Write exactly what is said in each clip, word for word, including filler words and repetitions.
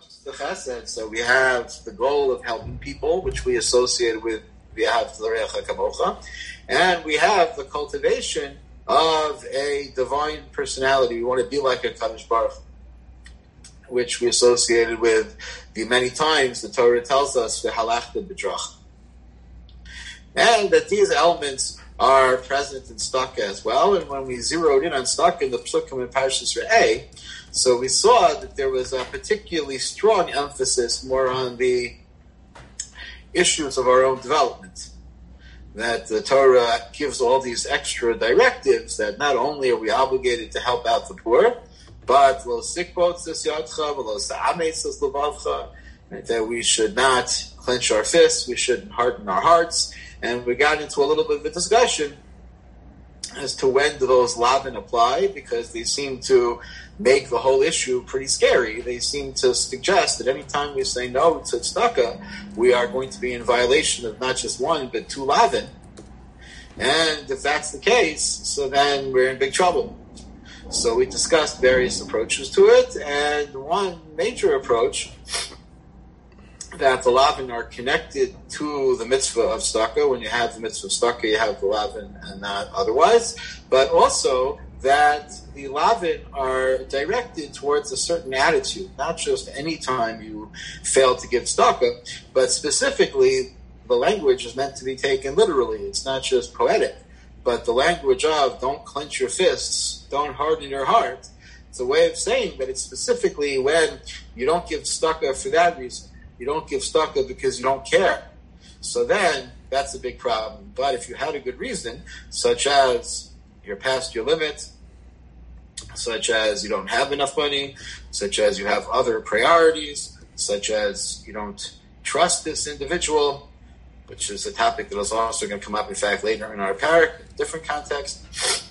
the chesed, so we have the goal of helping people, which we associate with v'ahavta l'reacha kamocha, and we have the cultivation of a divine personality. We want to be like a Kadosh Baruch Hu, which we associated with the many times the Torah tells us v'halachta b'drach, and that these elements are present in Staka as well. And when we zeroed in on Staka in the Psukim in Parshas Re'eh, so we saw that there was a particularly strong emphasis more on the issues of our own development. That the Torah gives all these extra directives that not only are we obligated to help out the poor, but lo sikbot es yadcha, v'lo sa'ametz es levavcha, that we should not clench our fists, we should harden our hearts. And we got into a little bit of a discussion as to when do those lavin apply, because they seem to make the whole issue pretty scary. They seem to suggest that any time we say no to tzedakah, we are going to be in violation of not just one, but two lavin. And if that's the case, so then we're in big trouble. So we discussed various approaches to it, and one major approach that the lavin are connected to the mitzvah of tzedakah. When you have the mitzvah of tzedakah, you have the lavin and not otherwise. But also that the lavin are directed towards a certain attitude, not just any time you fail to give tzedakah, but specifically the language is meant to be taken literally. It's not just poetic, but the language of don't clench your fists, don't harden your heart. It's a way of saying that it's specifically when you don't give tzedakah for that reason. You don't give tzedakah because you don't care. So then, that's a big problem. But if you had a good reason, such as you're past your limit, such as you don't have enough money, such as you have other priorities, such as you don't trust this individual, which is a topic that is also going to come up, in fact, later in our parak, different context.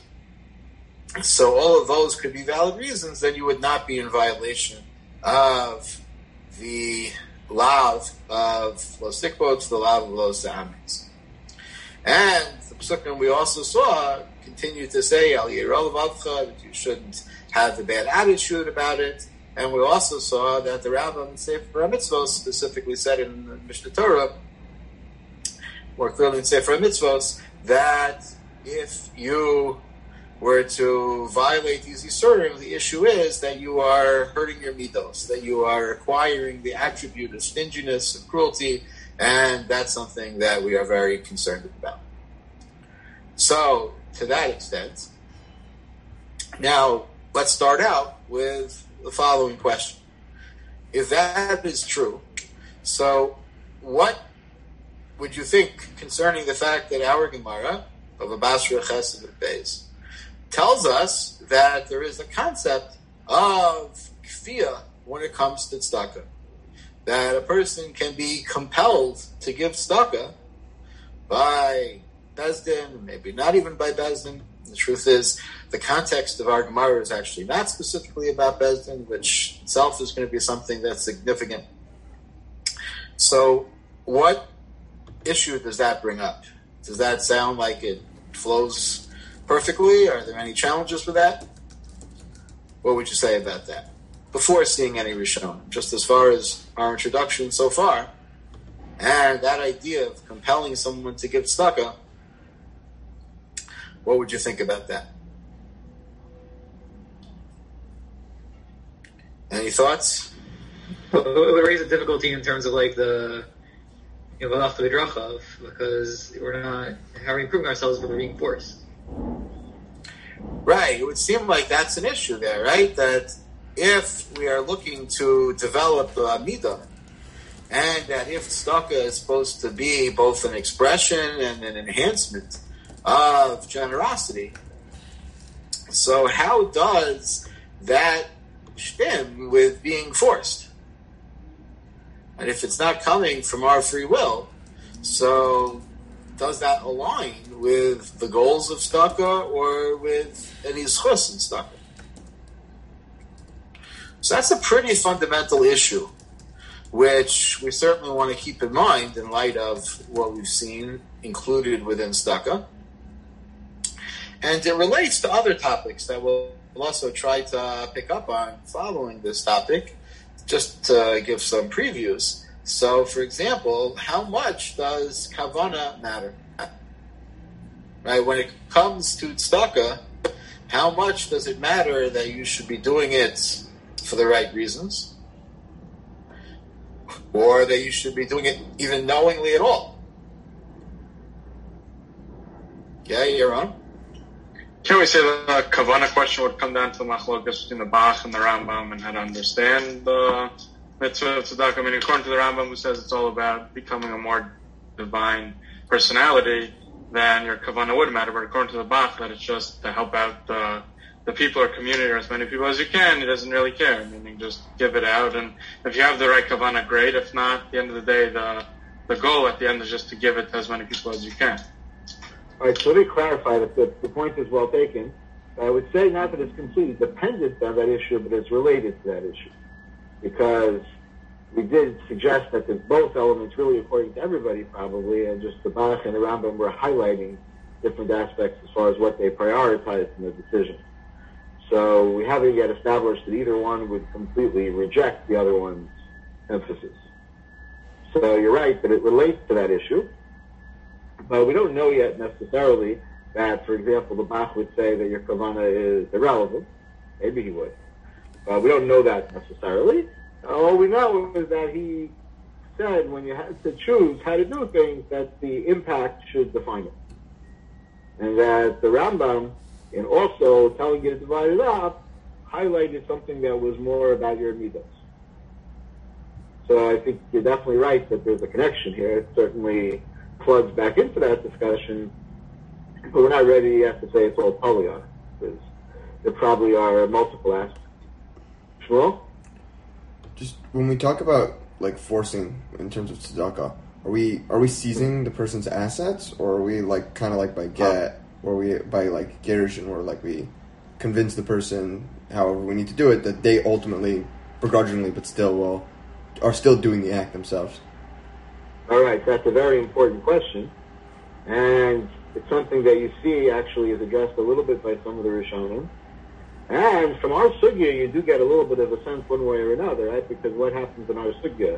So all of those could be valid reasons that you would not be in violation of the lav of lo sikbot to the lav of lo sa'ametz. And the Psukim we also saw continue to say al yirol vavcha, that you shouldn't have a bad attitude about it. And we also saw that the Rambam in Sefer HaMitzvos specifically said in the Mishnah Torah, more clearly in Sefer HaMitzvos, that if you were to violate these Yisurim, the issue is that you are hurting your midos, that you are acquiring the attribute of stinginess and cruelty, and that's something that we are very concerned about. So, to that extent, now let's start out with the following question. If that is true, so what would you think concerning the fact that our Gemara of a Basra Chesed Beis tells us that there is a concept of kfiyah when it comes to tzedakah, that a person can be compelled to give tzedakah by Bezdin, maybe not even by Bezdin. The truth is, the context of our Gemara is actually not specifically about Bezdin, which itself is going to be something that's significant. So, what issue does that bring up? Does that sound like it flows perfectly? Are there any challenges with that? What would you say about that? Before seeing any Rishon, just as far as our introduction so far, and that idea of compelling someone to give tzedakah, what would you think about that? Any thoughts? Well, it would raise a difficulty in terms of like the you know, the drachav, because we're not, how are we improving ourselves when we're being forced? Right. It would seem like that's an issue there, right? That if we are looking to develop a midah, and that if tzedakah is supposed to be both an expression and an enhancement of generosity, so how does that stem with being forced? And if it's not coming from our free will, so does that align with the goals of tzedakah or with any zchus in tzedakah? So that's a pretty fundamental issue, which we certainly want to keep in mind in light of what we've seen included within tzedakah. And it relates to other topics that we'll also try to pick up on following this topic. just to give some previews. So, for example, how much does kavana matter? Right, when it comes to tzedakah, how much does it matter that you should be doing it for the right reasons, or that you should be doing it even knowingly at all? Yeah, you're on. Can we say the kavana question would come down to the machlokas between the Bach and the Rambam and how to understand the mitzvah of tzedakah? I mean, according to the Rambam, who says it's all about becoming a more divine personality, then your kavana would matter. But according to the Bach, that it's just to help out the the people or community or as many people as you can. He doesn't really care, meaning just give it out. And if you have the right kavana, great. If not, at the end of the day, the the goal at the end is just to give it to as many people as you can. All right, so let me clarify that the, the point is well taken. I would say not that it's completely dependent on that issue, but it's related to that issue. Because we did suggest that there's both elements really according to everybody probably, and just the Bach and the Rambam were highlighting different aspects as far as what they prioritized in their decision. So we haven't yet established that either one would completely reject the other one's emphasis. So you're right that it relates to that issue, but we don't know yet necessarily that, for example, the Bach would say that your kavana is irrelevant. Maybe he would. But we don't know that necessarily. All we know is that he said when you had to choose how to do things, that the impact should define it. And that the Rambam, in also telling you to divide it up, highlighted something that was more about your midos. So I think you're definitely right that there's a connection here. It certainly plugs back into that discussion, but we're not ready yet to say it's all polygon, because there probably are multiple aspects. Shmuel? Just when we talk about like forcing in terms of tzedakah, are we are we seizing the person's assets, or are we like kind of like by get, or we by like gerushin, or like we convince the person, however we need to do it, that they ultimately, begrudgingly, but still will, are still doing the act themselves? All right, that's a very important question, and it's something that you see actually is addressed a little bit by some of the Rishonim. And from our sugya, you do get a little bit of a sense one way or another, right? Because what happens in our sugya?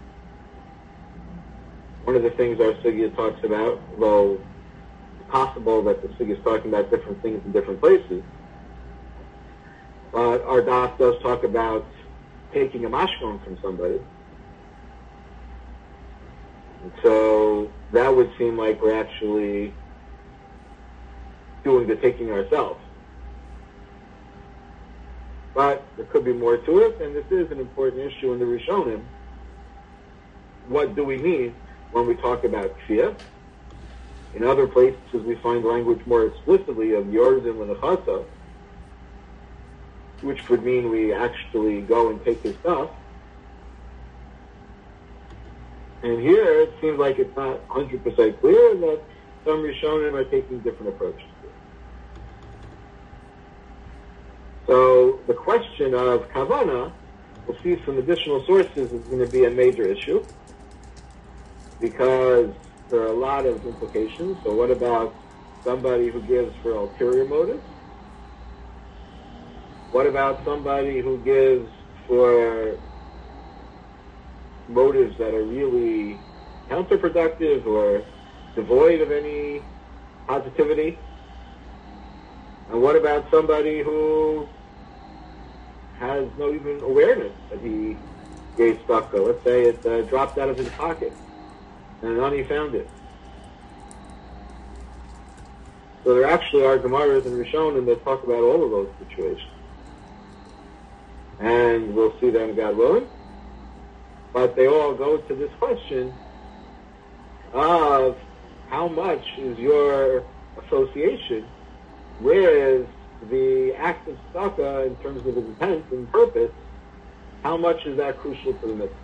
One of the things our sugya talks about, though it's possible that the sugya is talking about different things in different places, but our daf does talk about taking a mashkon from somebody. And so that would seem like we're actually doing the taking ourselves. But there could be more to it, and this is an important issue in the Rishonim. What do we mean when we talk about kfiyah? In other places, we find language more explicitly of yorzim l'nechasa, which would mean we actually go and take his stuff. And here, it seems like it's not one hundred percent clear, and that some Rishonim are taking different approaches. So the question of kavana, we'll see some additional sources, is going to be a major issue, because there are a lot of implications. So what about somebody who gives for ulterior motives? What about somebody who gives for motives that are really counterproductive or devoid of any positivity? And what about somebody who has no even awareness that he gave tzedakah? Let's say it uh, dropped out of his pocket and none he found it. So there actually are Gemaras and Rishonim that talk about all of those situations. And we'll see them, God willing. But they all go to this question of how much is your association with the act of tzedakah in terms of its intent and purpose, how much is that crucial to the mitzvah?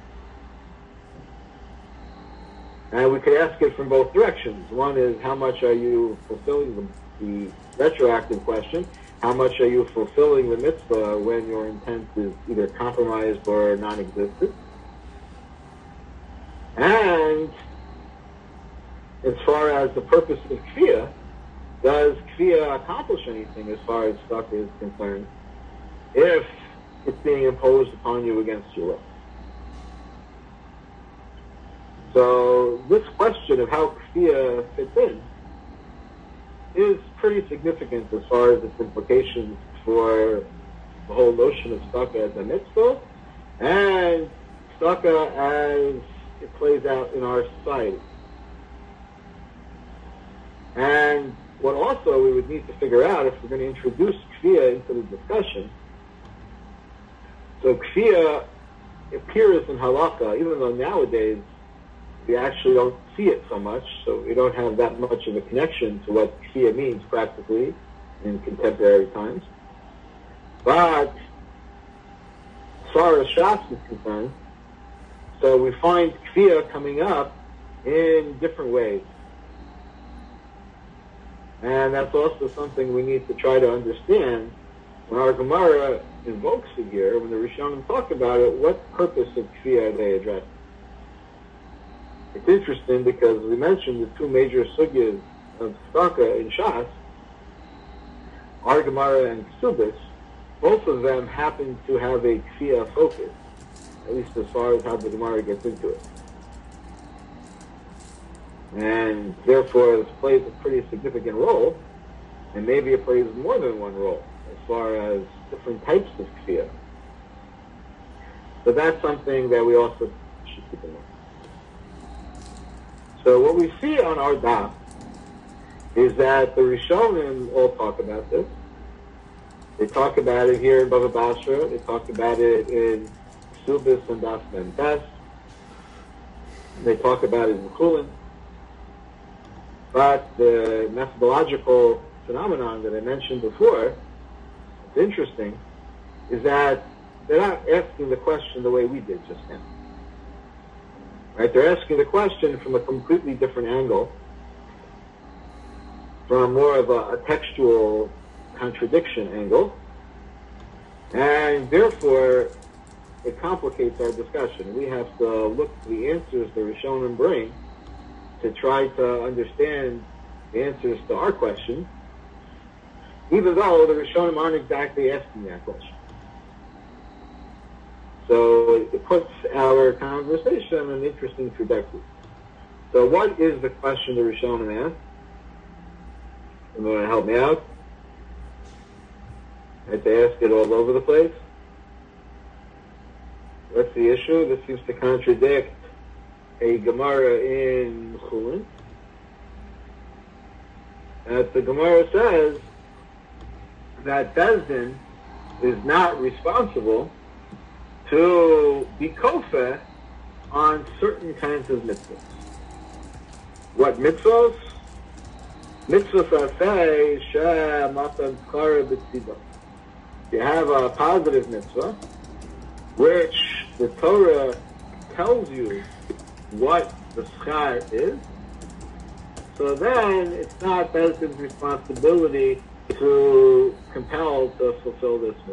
And we could ask it from both directions. One is, how much are you fulfilling the, the retroactive question? How much are you fulfilling the mitzvah when your intent is either compromised or non-existent? And as far as the purpose of kfiyah, does kfiyah accomplish anything as far as tzedakah is concerned if it's being imposed upon you against your will? So this question of how kfiyah fits in is pretty significant as far as its implications for the whole notion of tzedakah as a mitzvah and tzedakah as it plays out in our society. And what also we would need to figure out if we're going to introduce kfiyah into the discussion. So kfiyah appears in halakha, even though nowadays we actually don't see it so much, so we don't have that much of a connection to what kfiyah means practically in contemporary times. But as far as Shas is concerned, so we find kfiyah coming up in different ways. And that's also something we need to try to understand when our Gemara invokes it here, when the Rishonim talk about it, what purpose of kfiyah are they addressing? It's interesting because we mentioned the two major sugyas of tzedakah in Shas, our Gemara and Ksubis. Both of them happen to have a kfiyah focus, at least as far as how the Gemara gets into it. And therefore it plays a pretty significant role, and maybe it plays more than one role as far as different types of kfiyah. So that's something that we also should keep in mind. So what we see on our daf is that the Rishonim all talk about this. They talk about it here in Bava Basra. They talk about it in Subis and Das Memtes. They talk about it in Chulin. But the methodological phenomenon that I mentioned before, it's interesting, is that they're not asking the question the way we did just now. Right? They're asking the question from a completely different angle, from more of a, a textual contradiction angle, and therefore it complicates our discussion. We have to look to the answers the Rishonim bring to try to understand the answers to our question, even though the Rishonim aren't exactly asking that question. So it puts our conversation in an interesting trajectory. So what is the question the Rishonim asked? Anyone want to help me out? I have to ask it all over the place. What's the issue? This seems to contradict a Gemara in Chulin. As the Gemara says that Bezdin is not responsible to be kofeh on certain kinds of mitzvahs. What mitzvahs? Mitzvahs aseh sheh matan tzara b'tzidah. You have a positive mitzvah, which the Torah tells you what the schar is, so then it's not Bezdin's responsibility to compel to fulfill this mitzvah.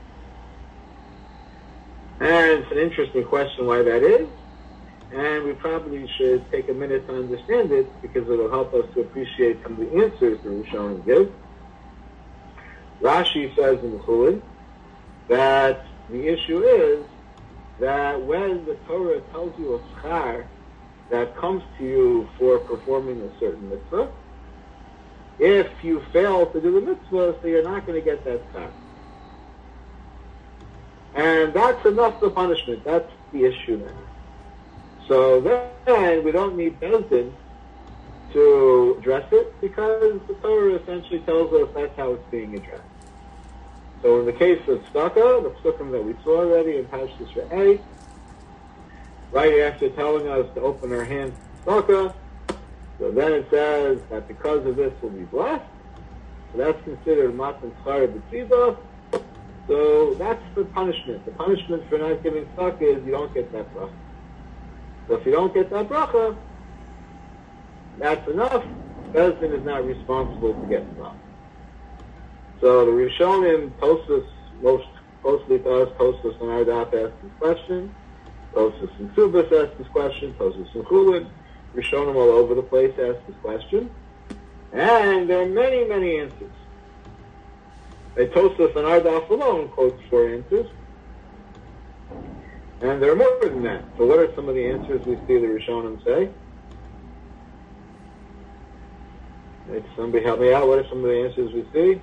And it's an interesting question why that is, and we probably should take a minute to understand it because it'll help us to appreciate some of the answers the Rishonim give. Rashi says in the Chulin that the issue is that when the Torah tells you a schar that comes to you for performing a certain mitzvah, if you fail to do the mitzvah, so you're not going to get that schar. And that's enough for punishment. That's the issue then. So then we don't need Bezdin to address it because the Torah essentially tells us that's how it's being addressed. So in the case of tzedakah, the psukim that we saw already in Parshas Re'eh, right after telling us to open our hands to tzedakah, so then it says that because of this we'll be blessed. So that's considered matan tzara b'tzidah. So that's the punishment. The punishment for not giving tzedakah is you don't get that bracha. So if you don't get that bracha, that's enough. Bezdin is not responsible to get tzedakah. So the Rishonim, Tosfos, most closely to us, Tosfos and our daf asked this question. Tosfos and Subas asked this question. Tosfos and Chulin. Rishonim all over the place asked this question. And there are many, many answers. The Tosfos and our daf alone quotes four answers. And there are more than that. So what are some of the answers we see the Rishonim say? If somebody help me out, what are some of the answers we see?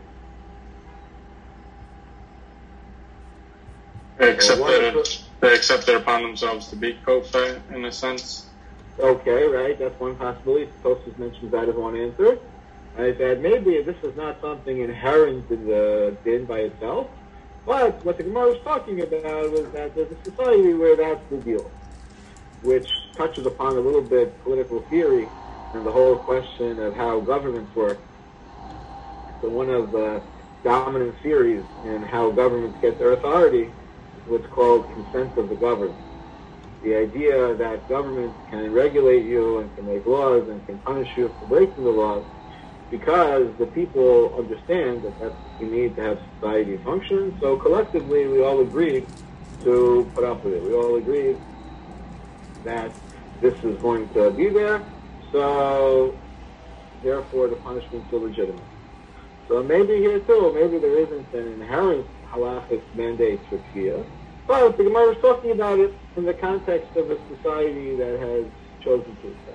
They accept, Well, one it, is- they accept it upon themselves to be kofa, in a sense. Okay, right, that's one possibility. Tosfos mentions that as one answer. Right, that maybe this is not something inherent in the din by itself, but what the Gemara was talking about was that there's a society where that's the deal, which touches upon a little bit political theory and the whole question of how governments work. So one of the dominant theories in how governments get their authority is what's called consent of the governed. The idea that governments can regulate you and can make laws and can punish you for breaking the laws because the people understand that that's what we need to have society function. So collectively, we all agreed to put up with it. We all agreed that this is going to be there. So therefore, the punishment's illegitimate. So maybe here too, maybe there isn't an inherent halachic mandate for kfiyah, but the Gemara is talking about it in the context of a society that has chosen to accept.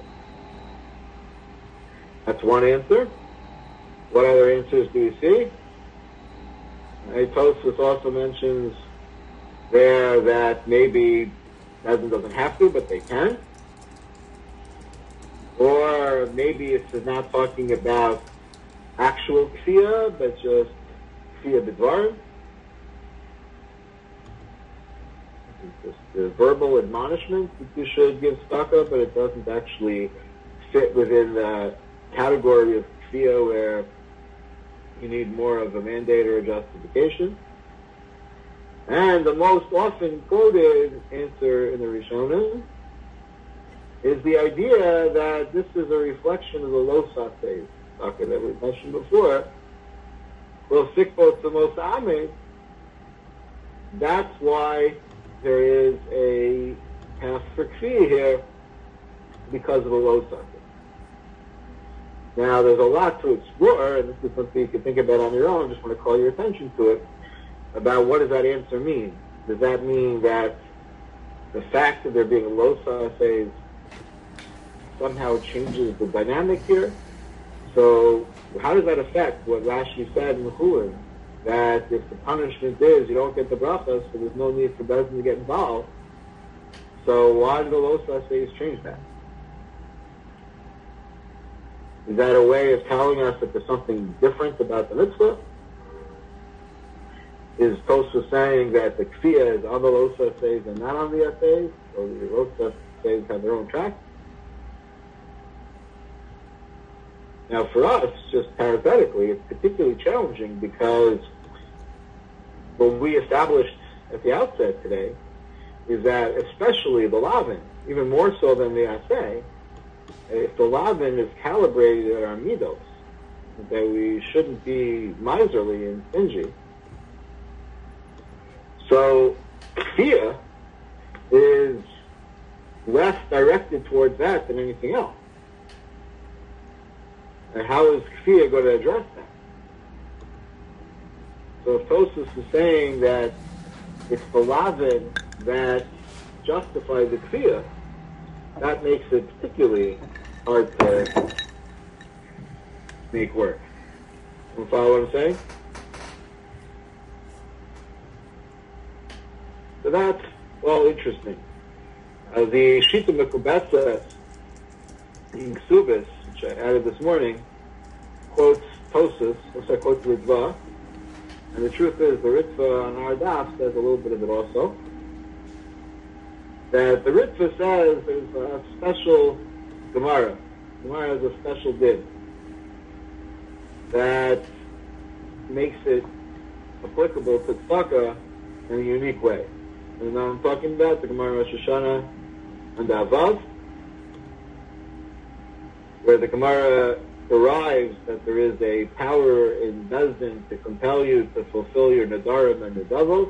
That's one answer. What other answers do we see? Right, Tosfos also mentions there that maybe doesn't doesn't have to, but they can. Or maybe it's not talking about actual kfiyah, but just kfiyah b'dvarim. It's just the verbal admonishment that you should give tzedakah, but it doesn't actually fit within the category of kfiyah where you need more of a mandate or a justification. And the most often quoted answer in the Rishonim is the idea that this is a reflection of the lo saseh tzedakah that we mentioned before. Lo sikbo tzamos amen. That's why there is a path for kfiyah here because of the lo saseh. Now, there's a lot to explore, and this is something you can think about on your own. I just want to call your attention to it, about what does that answer mean? Does that mean that the fact of there being a lo saseh somehow changes the dynamic here? So how does that affect what Rashi said in the Chulin, that if the punishment is you don't get the brachas, so there's no need for Bezdin to get involved? So why did the lo saseh change that? Is that a way of telling us that there's something different about the mitzvah? Is Tosfos saying that the kfiyah is on the lo saseh and not on the aseh, or the lo saseh have their own track? Now, for us, just parenthetically, it's particularly challenging because what we established at the outset today is that especially the lavin, even more so than the aseh, if the lavin is calibrated at our midos, that we shouldn't be miserly and stingy. So, kfiyah is less directed towards that than anything else. And how is kfiyah going to address that? So if Tosfos is saying that it's the lavin that justifies the kfiyah, that makes it particularly hard to make work. You follow what I'm saying? So that's all interesting. Uh, the Shita Mekubetza in Ksubis, which I added this morning, quotes Tosfos, also quotes Ritva, and the truth is the Ritva on our daf says a little bit of it also. That the Ritva says there's a special Gemara. Gemara has a special din that makes it applicable to tzedakah in a unique way. And now I'm talking about the Gemara Rosh Hashanah and the Avav, where the Gemara derives that there is a power in Bezdin to compel you to fulfill your Nadarim and Nadavos,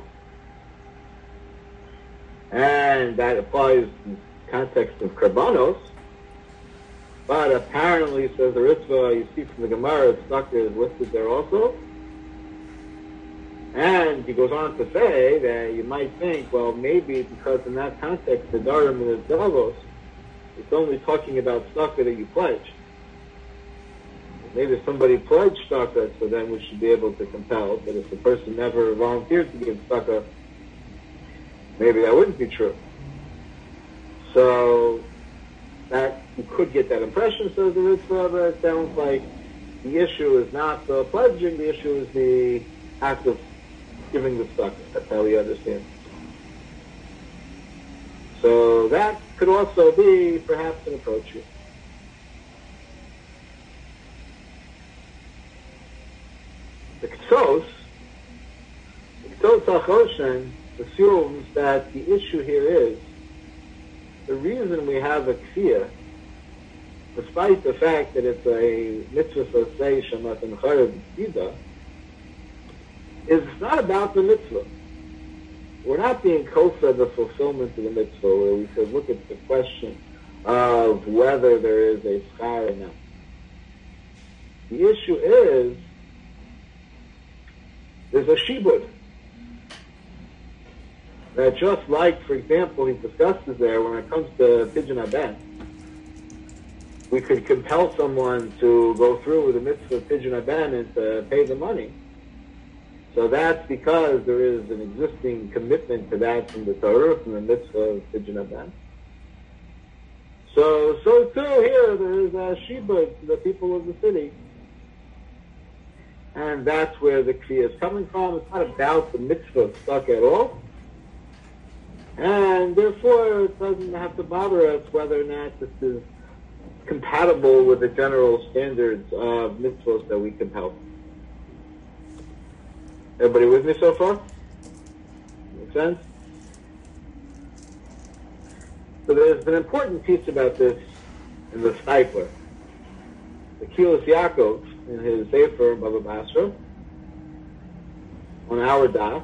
and that applies in the context of Karbanos, but apparently, says the Ritva, you see from the Gemara, tzedakah is listed there also, And he goes on to say that you might think, well, maybe because in that context, the Darim and the Davos, it's only talking about tzedakah that you pledge. Maybe somebody pledged tzedakah, so then we should be able to compel. But if the person never volunteered to give tzedakah, maybe that wouldn't be true. So that you could get that impression, says the Ritva, but it sounds like the issue is not the pledging, the issue is the act of giving the tzedakah. That's how we understand it. So that could also be perhaps an approach here. The Ksos, the Ksos HaChoshen assumes that the issue here is the reason we have a kfiyah, despite the fact that it's a mitzvah sasei shamat and charev tzida, is not about the mitzvah. We're not being kofa the fulfillment of the mitzvah, where we could look at the question of whether there is a schar or not. The issue is there's a shibud. That just like, for example, he discusses there, when it comes to Pidyon Haben, we could compel someone to go through with the mitzvah of Pidyon Haben and to pay the money. So that's because there is an existing commitment to that from the Torah, from the mitzvah of Pidyon Haben. So, so too here, there is a shibud to the people of the city. And that's where the kfiyah is coming from. It's not about the mitzvah of tzedakah at all. And therefore, it doesn't have to bother us whether or not this is compatible with the general standards of mitzvahs that we compel. Everybody with me so far? Make sense? So there's an important piece about this in the Steipler. The Kilos Yaakov, in his Sefer Baba Basra, on our daf.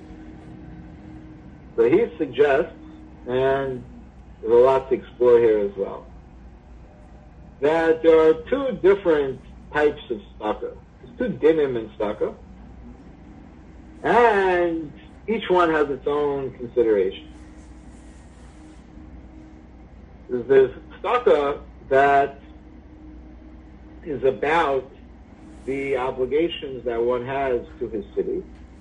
So he suggests, and there's a lot to explore here as well, that there are two different types of tzedakah. There's two dinim in tzedakah, and each one has its own consideration. There's tzedakah that is about the obligations that one has to his city,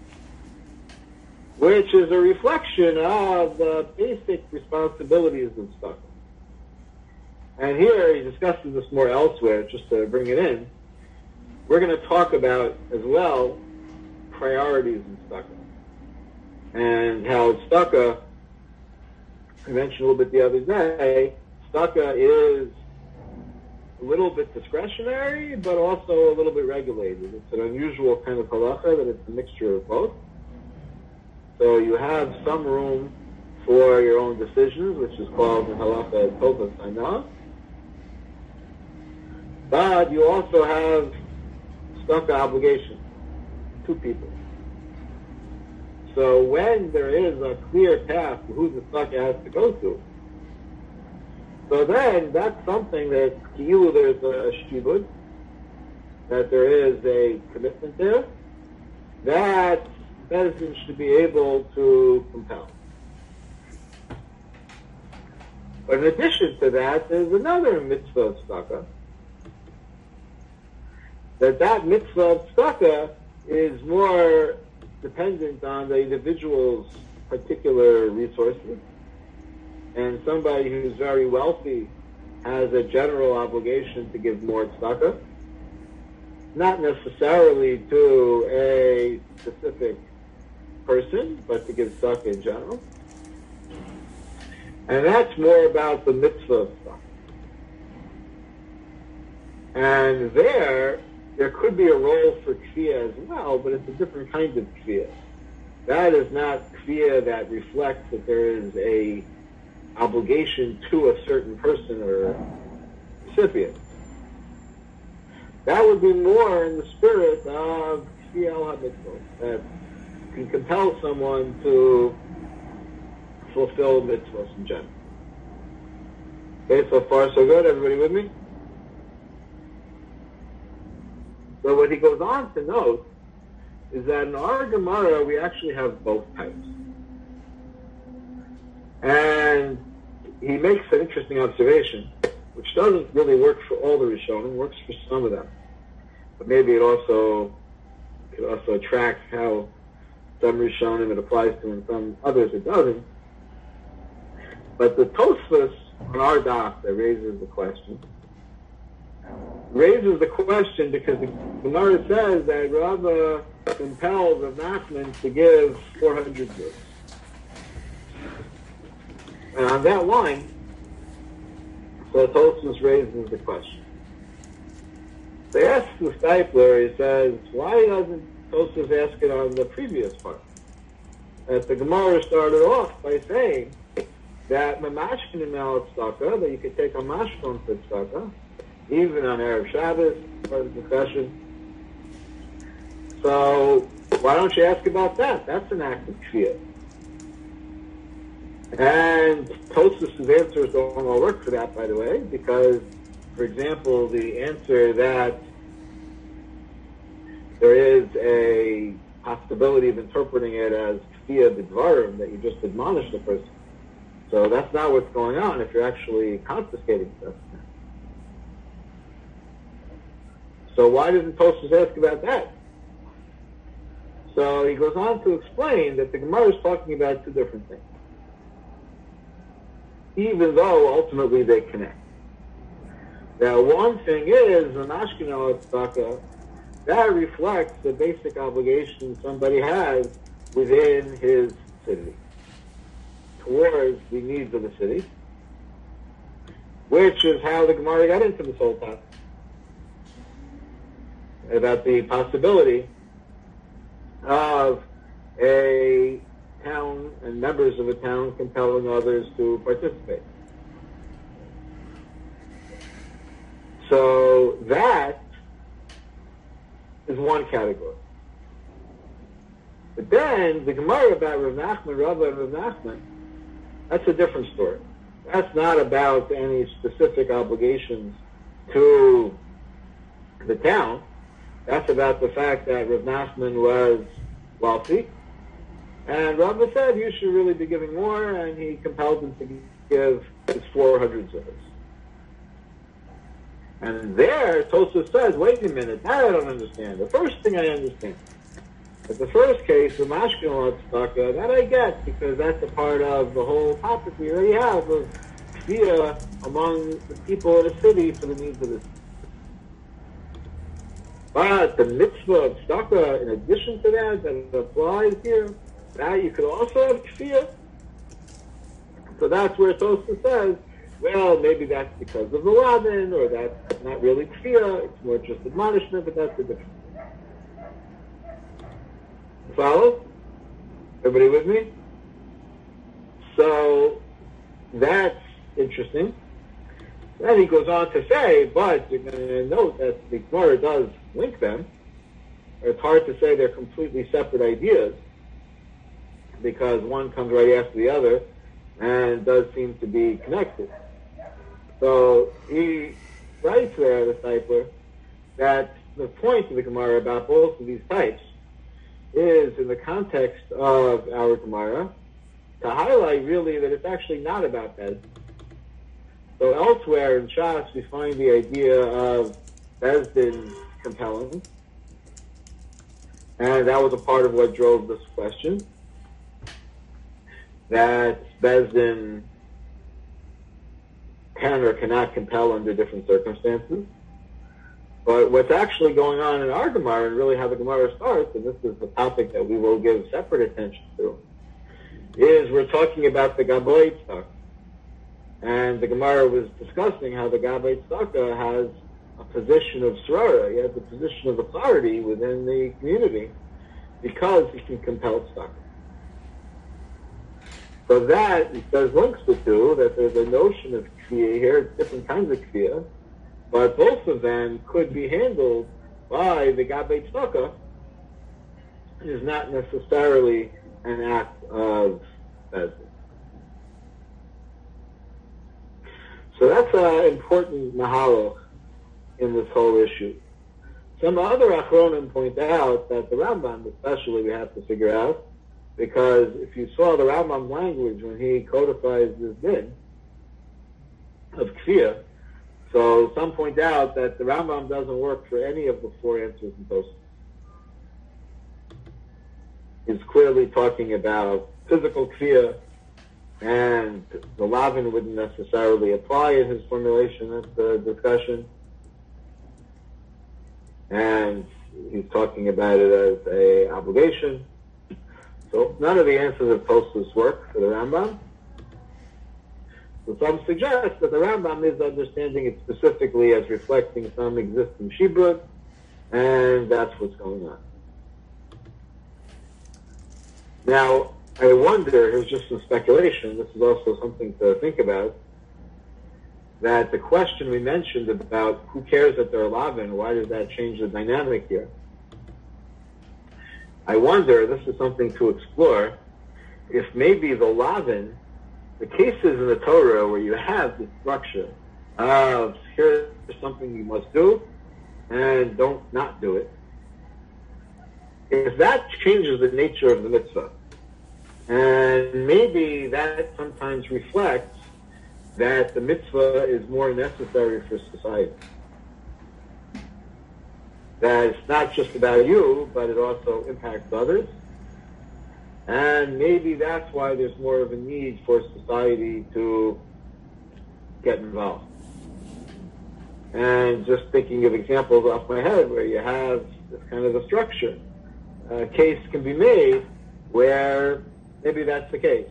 which is a reflection of the basic responsibilities of tzedakah. And here he discusses this more elsewhere, just to bring it in. We're going to talk about as well priorities in tzedakah, and how tzedakah, I mentioned a little bit the other day, tzedakah is a little bit discretionary, but also a little bit regulated. It's an unusual kind of halacha that it's a mixture of both. So you have some room for your own decisions, which is called in halacha tovas ainah. But you also have tzedakah obligation to people. So when there is a clear path to who the tzedakah has to go to, so then that's something that either there's a shibud, that there is a commitment there, that medicine should be able to compel. But in addition to that, there's another mitzvah of tzedakah, that that mitzvah of tzedakah is more dependent on the individual's particular resources. And somebody who's very wealthy has a general obligation to give more tzedakah, not necessarily to a specific person, but to give tzedakah in general. And that's more about the mitzvah of tzedakah. And there, there could be a role for kfiyah as well, but it's a different kind of kfiyah. That is not kfiyah that reflects that there is a obligation to a certain person or recipient. That would be more in the spirit of kfiyah al-hamitzvot, that can compel someone to fulfill mitzvahs in general. Okay, so far so good. Everybody with me? So what he goes on to note is that in our Gemara we actually have both types. And he makes an interesting observation, which doesn't really work for all the Rishonim, works for some of them. But maybe it also could also track how some Rishonim it applies to and some others it doesn't. But the Tosfos on our daf that raises the question, raises the question because the Gemara says that Rava compelled Rav Nachman to give four hundred goods. And on that line, so Tosfos raises the question. They ask the Stipler, he says, why doesn't Tosfos ask it on the previous part? That the Gemara started off by saying that Mamashkin and Mal Tzedakah, that you could take a mashkon for Tzedakah, even on Erev Shabbos, part of the discussion. So, why don't you ask about that? That's an act of kfiyah. And Tosfos' answers don't all work for that, by the way, because, for example, the answer that there is a possibility of interpreting it as kfiyah b'dvarim, that you just admonish the person. So that's not what's going on if you're actually confiscating stuff. So why didn't Tosfos ask about that? So he goes on to explain that the Gemara is talking about two different things, even though ultimately they connect. Now, one thing is, the Mashkin al Tzedakah, that reflects the basic obligation somebody has within his city towards the needs of the city, which is how the Gemara got into this whole topic, about the possibility of a town and members of a town compelling others to participate. So that is one category. But then the Gemara about Rav Nachman, Rava and Rav Nachman, that's a different story. That's not about any specific obligations to the town. That's about the fact that Rav Nachman was wealthy, and Rava said you should really be giving more, and he compelled him to give his four hundred zuz. And there, Tosfos says, wait a minute, that I don't understand. The first thing I understand, but the first case, the Mashkin al Tzedakah, that I get, because that's a part of the whole topic we already have of kfiyah among the people in the city for the needs of the city. But the mitzvah of tzedakah, in addition to that, that applies here, that you could also have kfiyah. So that's where Tosfos says, well, maybe that's because of the Laban, or that's not really kfiyah, it's more just admonishment, but that's the difference. Follow? Everybody with me? So, that's interesting. Then he goes on to say, but you're going to note that the Gemara does link them. It's hard to say they're completely separate ideas, because one comes right after the other, and does seem to be connected. So, he writes there, the discipler, that the point of the Gemara about both of these types is, in the context of our Gemara, to highlight really that it's actually not about Bezdin. So elsewhere in Shas we find the idea of Bezdin compelling, and that was a part of what drove this question, that Bezdin can or cannot compel under different circumstances. But what's actually going on in our Gemara, and really how the Gemara starts, and this is the topic that we will give separate attention to, is we're talking about the Gabbai Tzedakah. And the Gemara was discussing how the Gabbai Tzedakah has a position of Srara. He has a position of authority within the community because he can compel tzedakah. So that, it does links the two, that there's a notion of kfiyah here, different kinds of kfiyah, but both of them could be handled by the Gabbai Tzedakah. It is not necessarily an act of Bezdin. So that's an important mahalach in this whole issue. Some other Achronim point out that the Rambam, especially, we have to figure out, because if you saw the Rambam's language when he codifies this din of Kfir, so some point out that the Rambam doesn't work for any of the four answers in Tosfos. He's clearly talking about physical Kfir, and the Lavin wouldn't necessarily apply in his formulation of the discussion. And he's talking about it as a obligation. So none of the answers of Tosfos work for the Rambam. So some suggest that the Rambam is understanding it specifically as reflecting some existing shibud, and that's what's going on. Now, I wonder, here's just some speculation, this is also something to think about, that the question we mentioned about who cares that they're Lavin, why does that change the dynamic here? I wonder, this is something to explore, if maybe the Lavin, the cases in the Torah where you have the structure of here's something you must do and don't not do it, if that changes the nature of the mitzvah, and maybe that sometimes reflects that the mitzvah is more necessary for society. That it's not just about you, but it also impacts others. And maybe that's why there's more of a need for society to get involved. And just thinking of examples off my head where you have this kind of a structure, a case can be made where maybe that's the case.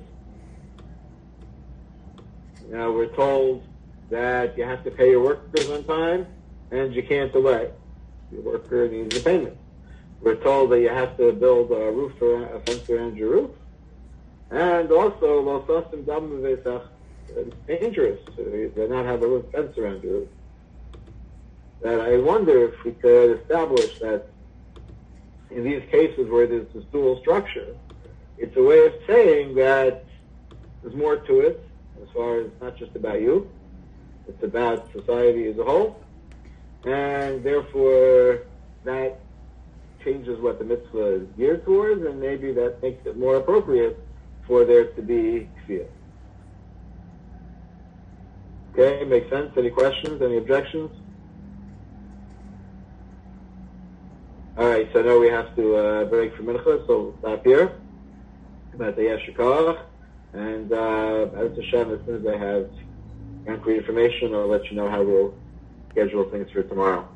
You know, we're told that you have to pay your workers on time and you can't delay. Your worker needs a payment. We're told that you have to build a roof or a fence around your roof. And also, lo sasim dam v'veisach, it's dangerous to not have a roof fence around your roof. That I wonder if we could establish that in these cases where there's this dual structure, it's a way of saying that there's more to it, as far as not just about you, it's about society as a whole, and therefore that changes what the mitzvah is geared towards, and maybe that makes it more appropriate for there to be kfir. Okay, makes sense? Any questions? Any objections? All right, so now we have to uh, break for mincha, so we'll stop here. About the Yeshikach, and uh, as Hashem, as soon as I have concrete information, I'll let you know how we'll schedule things for tomorrow.